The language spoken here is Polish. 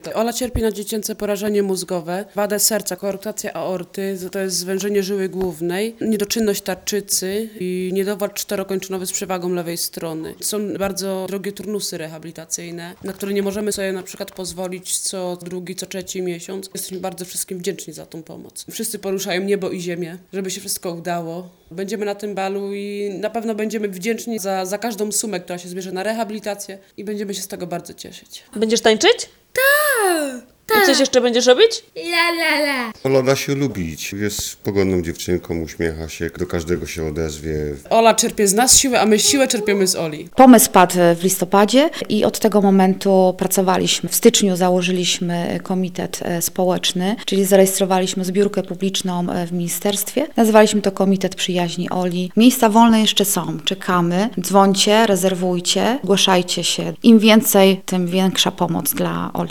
Ola cierpi na dziecięce porażenie mózgowe, wadę serca, koarktację aorty, to jest zwężenie żyły głównej, niedoczynność tarczycy i niedowład czterokończynowy z przewagą lewej strony. Są bardzo drogie turnusy rehabilitacyjne, na które nie możemy sobie na przykład pozwolić co drugi, co trzeci miesiąc. Jesteśmy bardzo wszystkim wdzięczni za tą pomoc. Wszyscy poruszają niebo i ziemię, żeby się wszystko udało. Będziemy na tym balu i na pewno będziemy wdzięczni za każdą sumę, która się zbierze na rehabilitację i będziemy się z tego bardzo cieszyć. Będziesz tańczyć? I coś jeszcze będziesz robić? Ola da się lubić. Jest pogodną dziewczynką, uśmiecha się, do każdego się odezwie. Ola czerpie z nas siłę, a my siłę czerpiemy z Oli. Pomysł padł w listopadzie i od tego momentu pracowaliśmy. W styczniu założyliśmy komitet społeczny, czyli zarejestrowaliśmy zbiórkę publiczną w ministerstwie. Nazwaliśmy to Komitet Przyjaźni Oli. Miejsca wolne jeszcze są, czekamy. Dzwońcie, rezerwujcie, zgłaszajcie się. Im więcej, tym większa pomoc dla Oli.